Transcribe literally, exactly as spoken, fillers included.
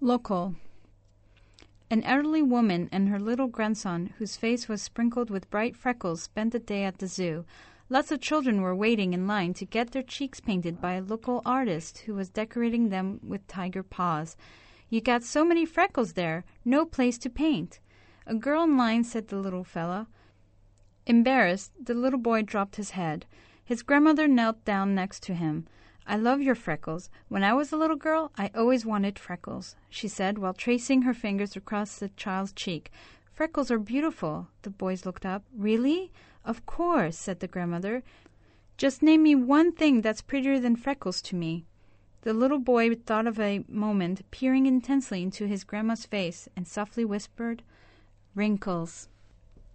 Local. An elderly woman and her little grandson, whose face was sprinkled with bright freckles, spent the day at the zoo. Lots of children were waiting in line to get their cheeks painted by a local artist who was decorating them with tiger paws. "You got so many freckles there, no place to paint." "A girl in line," said the little fellow. Embarrassed, the little boy dropped his head. His grandmother knelt down next to him. "I love your freckles. When I was a little girl, I always wanted freckles," she said while tracing her fingers across the child's cheek. "Freckles are beautiful." The boys looked up. "Really?" "Of course," said the grandmother. "Just name me one thing that's prettier than freckles to me." The little boy thought of a moment, peering intensely into his grandma's face, and softly whispered, "Wrinkles."